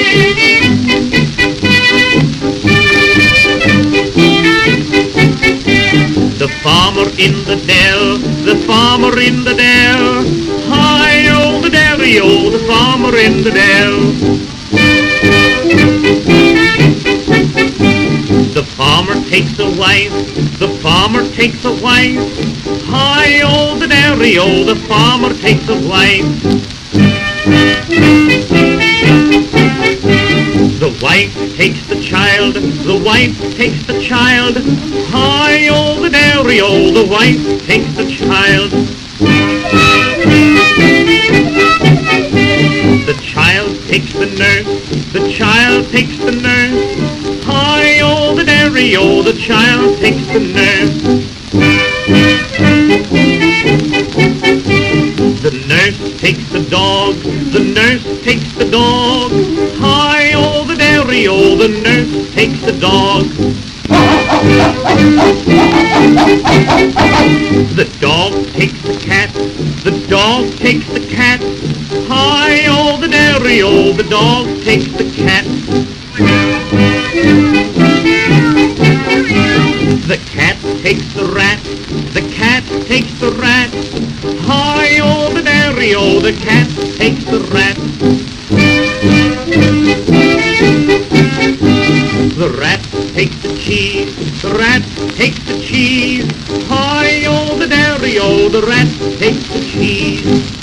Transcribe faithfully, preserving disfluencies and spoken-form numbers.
The farmer in the dell, the farmer in the dell, hi-oh the dairy-o, the farmer in the dell. The farmer takes a wife, the farmer takes a wife, hi-oh the dairy-o, the farmer takes a wife. The wife takes the child, the wife takes the child, hi-oh the dairy-o, the wife takes the child. The child takes the nurse, the child takes the nurse, hi-oh the dairy-o, the child takes the nurse. The nurse takes the dog, the nurse takes the dog, hi-oh the dairy-o, the nurse takes the dog. The dog takes the cat, the dog takes the cat, hi-oh the dairy-o, the dog takes the cat. The cat takes the rat, the cat takes the rat, hi-oh the dairy-o, the cat takes the rat. The rat takes the cheese, the rat takes the cheese, hi-oh the dairy-o, the rat takes the cheese.